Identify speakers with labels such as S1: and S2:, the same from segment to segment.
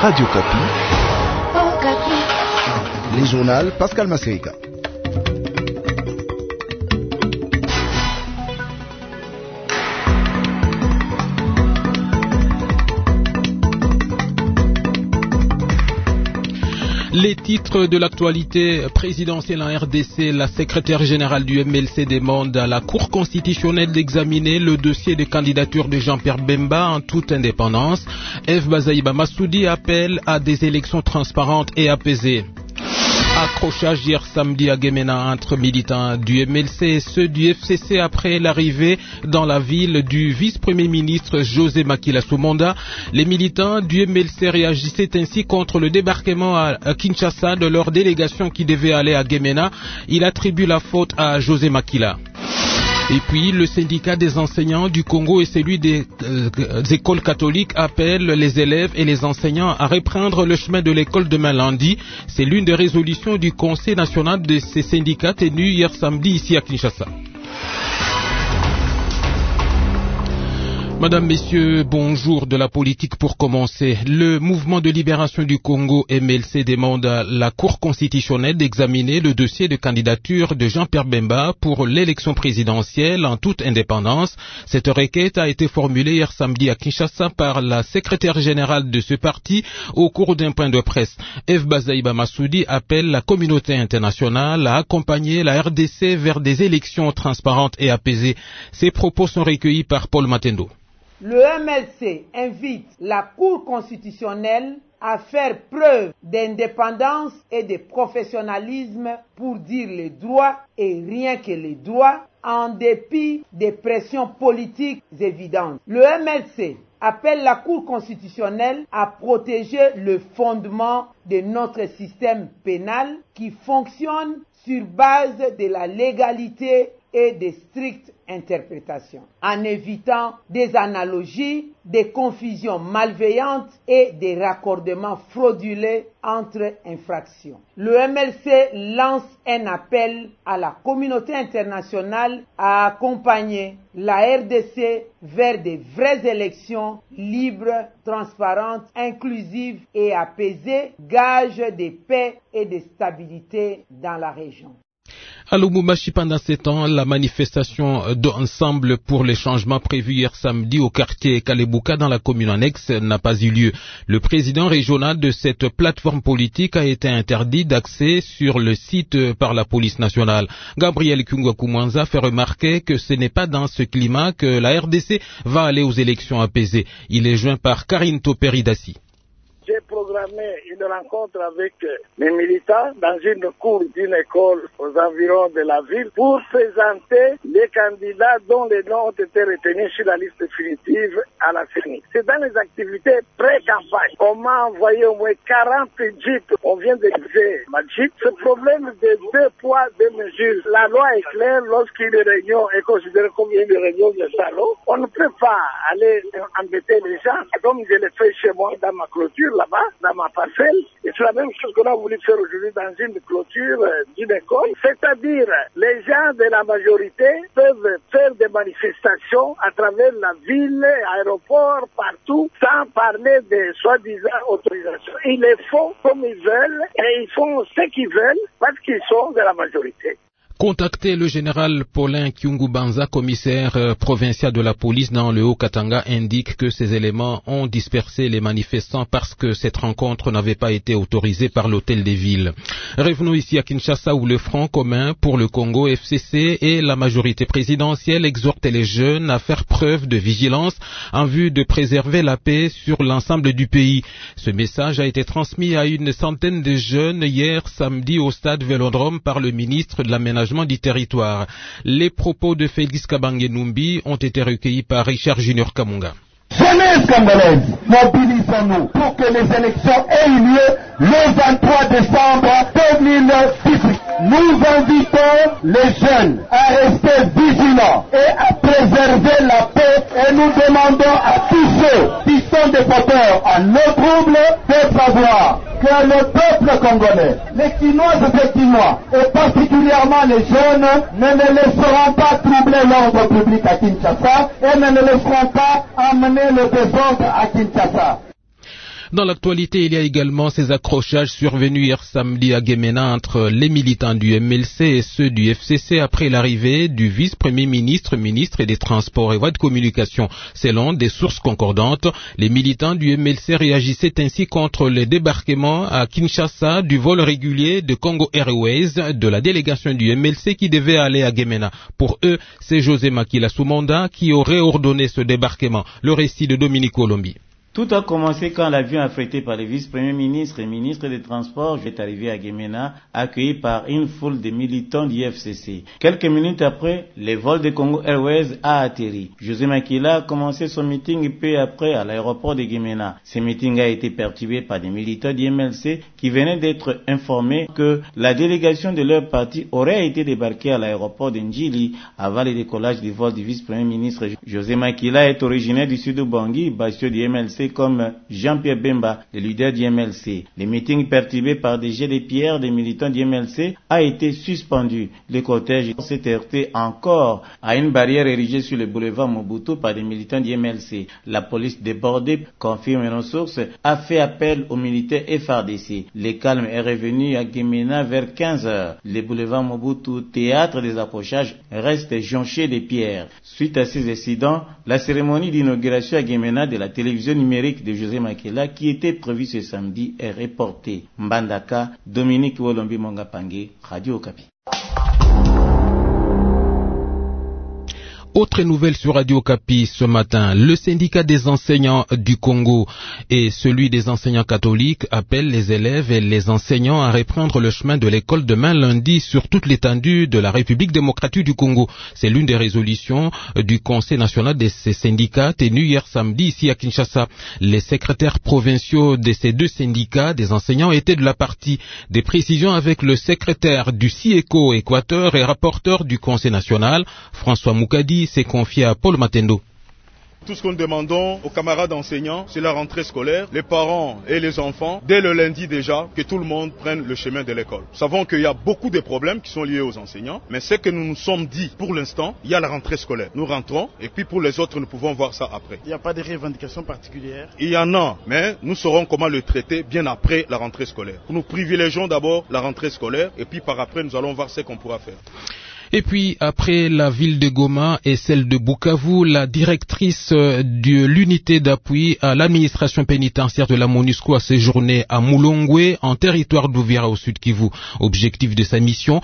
S1: Radio Kapi.
S2: Les journaux Pascal Masseika.
S3: Les titres de l'actualité présidentielle en RDC, la secrétaire générale du MLC demande à la Cour constitutionnelle d'examiner le dossier de candidature de Jean-Pierre Bemba en toute indépendance. F. Bazaïba Massoudi appelle à des élections transparentes et apaisées. Accrochage hier samedi à Guémena entre militants du MLC et ceux du FCC après l'arrivée dans la ville du vice-premier ministre José Makila Soumonda. Les militants du MLC réagissaient ainsi contre le débarquement à Kinshasa de leur délégation qui devait aller à Guémena. Il attribue la faute à José Makila. Et puis, le syndicat des enseignants du Congo et celui des écoles catholiques appellent les élèves et les enseignants à reprendre le chemin de l'école demain lundi. C'est l'une des résolutions du Conseil national de ces syndicats tenu hier samedi ici à Kinshasa. Madame, Messieurs, bonjour. De la politique pour commencer. Le mouvement de libération du Congo MLC demande à la Cour constitutionnelle d'examiner le dossier de candidature de Jean-Pierre Bemba pour l'élection présidentielle en toute indépendance. Cette requête a été formulée hier samedi à Kinshasa par la secrétaire générale de ce parti au cours d'un point de presse. F. Bazaïba Massoudi appelle la communauté internationale à accompagner la RDC vers des élections transparentes et apaisées. Ces propos sont recueillis par Paul Matendo.
S4: Le MLC invite la Cour constitutionnelle à faire preuve d'indépendance et de professionnalisme pour dire les droits et rien que les droits en dépit des pressions politiques évidentes. Le MLC appelle la Cour constitutionnelle à protéger le fondement de notre système pénal qui fonctionne sur base de la légalité et des strictes interprétations, en évitant des analogies, des confusions malveillantes et des raccordements frauduleux entre infractions. Le MLC lance un appel à la communauté internationale à accompagner la RDC vers de vraies élections libres, transparentes, inclusives et apaisées, gage de paix et de stabilité dans la région.
S3: À Lubumbashi, pendant ces temps, la manifestation d'ensemble pour les changements prévus hier samedi au quartier Kalebuka dans la commune annexe n'a pas eu lieu. Le président régional de cette plateforme politique a été interdit d'accès sur le site par la police nationale. Gabriel Kungwakumwanza fait remarquer que ce n'est pas dans ce climat que la RDC va aller aux élections apaisées. Il est joint par Karine Toperidassi.
S5: J'ai programmé une rencontre avec les militants dans une cour d'une école aux environs de la ville pour présenter les candidats dont les noms ont été retenus sur la liste définitive à la CENI. C'est dans les activités pré-campagne. On m'a envoyé au moins 40 jeeps. On vient de viser ma jeep. Ce problème de 2 poids, 2 mesures. La loi est claire lorsqu'une réunion est considérée comme une réunion de salon. On ne peut pas aller embêter les gens comme je l'ai fait chez moi dans ma clôture là-bas, dans ma parcelle. Et c'est la même chose qu'on a voulu faire aujourd'hui dans une clôture d'une école. C'est-à-dire, les gens de la majorité peuvent faire des manifestations à travers la ville, aéroports, partout, sans parler de soi-disant autorisation. Ils les font comme ils veulent et ils font ce qu'ils veulent parce qu'ils sont de la majorité.
S3: Contacté, le général Paulin Kyungu-Banza, commissaire provincial de la police dans le Haut-Katanga, indique que ces éléments ont dispersé les manifestants parce que cette rencontre n'avait pas été autorisée par l'hôtel des villes. Revenons ici à Kinshasa où le Front commun pour le Congo FCC et la majorité présidentielle exhortent les jeunes à faire preuve de vigilance en vue de préserver la paix sur l'ensemble du pays. Ce message a été transmis à une centaine de jeunes hier samedi au stade Vélodrome par le ministre de l'Aménagement du territoire. Les propos de Félix Kabange-Numbi ont été recueillis par Richard Junior Kamunga.
S6: Jeunesse congolaise, mobilisons-nous pour que les élections aient lieu le 23 décembre 2018. Nous invitons les jeunes à rester vigilants et à préserver la paix et nous demandons à tous ceux qui sont des porteurs à nos troubles de savoir que le peuple congolais, les Chinois et les Chinois, et particulièrement les jeunes, ne laisseront pas troubler l'ordre public à Kinshasa et ne laisseront pas amener le désordre à Kinshasa.
S3: Dans l'actualité, il y a également ces accrochages survenus hier samedi à Guémena entre les militants du MLC et ceux du FCC après l'arrivée du vice-premier ministre, ministre des Transports et Voies de Communication. Selon des sources concordantes, les militants du MLC réagissaient ainsi contre le débarquement à Kinshasa du vol régulier de Congo Airways de la délégation du MLC qui devait aller à Guémena. Pour eux, c'est José Makila Soumanda qui aurait ordonné ce débarquement. Le récit de Dominique Colombi.
S1: Tout a commencé quand l'avion affrété par le vice-premier ministre et ministre des Transports est arrivé à Guémena, accueilli par une foule de militants du FCC. Quelques minutes après, le vol de Congo Airways a atterri. José Makila a commencé son meeting peu après à l'aéroport de Guémena. Ce meeting a été perturbé par des militants du MLC qui venaient d'être informés que la délégation de leur parti aurait été débarquée à l'aéroport de Njili avant le décollage du vol du vice-premier ministre. José Makila est originaire du sud de Bangui, bastion du MLC comme Jean-Pierre Bemba, le leader du MLC. Le meeting perturbé par des jets de pierre des militants du MLC a été suspendu. Le cortège s'est heurté encore à une barrière érigée sur le boulevard Mobutu par des militants du MLC. La police débordée, confirme nos sources, a fait appel aux militaires FARDC. Le calme est revenu à Guémena vers 15 heures. Le boulevard Mobutu, théâtre des accrochages, reste jonché de pierres. Suite à ces incidents, la cérémonie d'inauguration à Guémena de la télévision numérique de José Makila, qui était prévue ce samedi, est reportée. Mbandaka, Dominique Wolombi Mongapangue, Radio Okapi.
S3: Autre nouvelle sur Radio Okapi ce matin, le syndicat des enseignants du Congo et celui des enseignants catholiques appellent les élèves et les enseignants à reprendre le chemin de l'école demain lundi sur toute l'étendue de la République démocratique du Congo. C'est l'une des résolutions du Conseil national de ces syndicats tenu hier samedi ici à Kinshasa. Les secrétaires provinciaux de ces deux syndicats des enseignants étaient de la partie. Des précisions avec le secrétaire du CIECO Équateur et rapporteur du Conseil national, François Moukadi, s'est confié à Paul Matendo.
S7: Tout ce que nous demandons aux camarades enseignants, c'est la rentrée scolaire, les parents et les enfants, dès le lundi déjà, que tout le monde prenne le chemin de l'école. Nous savons qu'il y a beaucoup de problèmes qui sont liés aux enseignants, mais ce que nous nous sommes dit pour l'instant, il y a la rentrée scolaire. Nous rentrons, et puis pour les autres, nous pouvons voir ça après.
S8: Il n'y a pas de revendications particulières?
S7: Il y en a, mais nous saurons comment le traiter bien après la rentrée scolaire. Nous privilégions d'abord la rentrée scolaire, et puis par après, nous allons voir ce qu'on pourra faire.
S3: Et puis, après la ville de Goma et celle de Bukavu, la directrice de l'unité d'appui à l'administration pénitentiaire de la MONUSCO a séjourné à Mulongwe, en territoire d'Uvira au sud Kivu. Objectif de sa mission,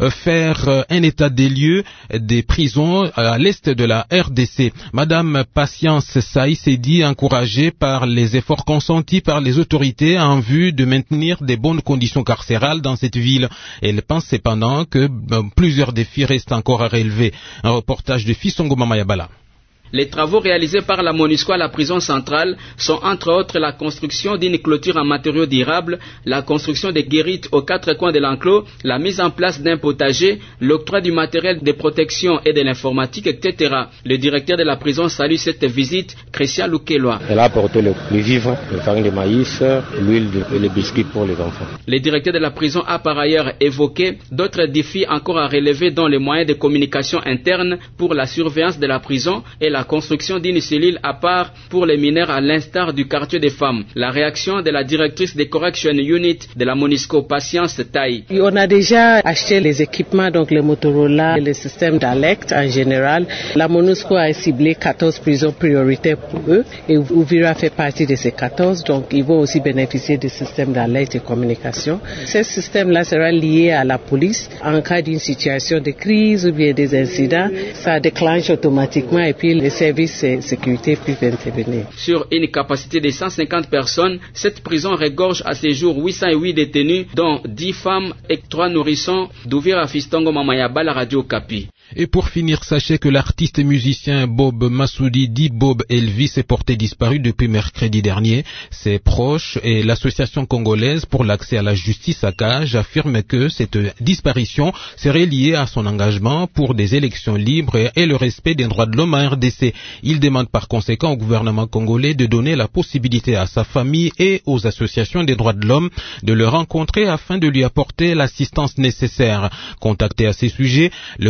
S3: faire un état des lieux des prisons à l'est de la RDC. Madame Patience Saï s'est dit encouragée par les efforts consentis par les autorités en vue de maintenir des bonnes conditions carcérales dans cette ville. Elle pense cependant que plusieurs défis reste encore à relever. Un reportage de Fisongo Mamayabala.
S9: Les travaux réalisés par la MONUSCO à la prison centrale sont entre autres la construction d'une clôture en matériaux durables, la construction des guérites aux quatre coins de l'enclos, la mise en place d'un potager, l'octroi du matériel de protection et de l'informatique, etc. Le directeur de la prison salue cette visite, Christian Lukelwa.
S10: Elle a apporté les vivres, le farine de maïs, l'huile et les biscuits pour les enfants.
S9: Le directeur de la prison a par ailleurs évoqué d'autres défis encore à relever dont les moyens de communication interne pour la surveillance de la prison et la construction d'une cellule à part pour les mineurs à l'instar du quartier des femmes. La réaction de la directrice des Correction Unit de la MONUSCO, Patience Taï.
S11: On a déjà acheté les équipements, donc les Motorola, les systèmes d'alerte en général. La MONUSCO a ciblé 14 prisons prioritaires pour eux et Uvira fait partie de ces 14, donc ils vont aussi bénéficier des systèmes d'alerte et communication. Ce système-là sera lié à la police en cas d'une situation de crise ou bien des incidents. Ça déclenche automatiquement et puis les services de sécurité peuvent intervenir.
S9: Sur une capacité de 150 personnes, cette prison regorge à ce jour 808 détenus, dont 10 femmes et 3 nourrissons. D'Uvira Fistongo Mamayabala, Radio Okapi.
S3: Et pour finir, sachez que l'artiste et musicien Bob Massoudi, dit Bob Elvis, est porté disparu depuis mercredi dernier. Ses proches et l'association congolaise pour l'accès à la justice à Cage affirment que cette disparition serait liée à son engagement pour des élections libres et le respect des droits de l'homme en RDC. Il demande par conséquent au gouvernement congolais de donner la possibilité à sa famille et aux associations des droits de l'homme de le rencontrer afin de lui apporter l'assistance nécessaire. Contacté à ces sujets, le commandant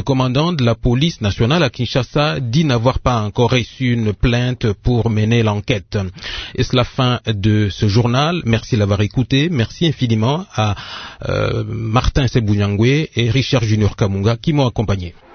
S3: bande, la police nationale à Kinshasa dit n'avoir pas encore reçu une plainte pour mener l'enquête. Et c'est la fin de ce journal. Merci d'avoir écouté. Merci infiniment à Martin Sebounyangwe et Richard Junior Kamunga qui m'ont accompagné.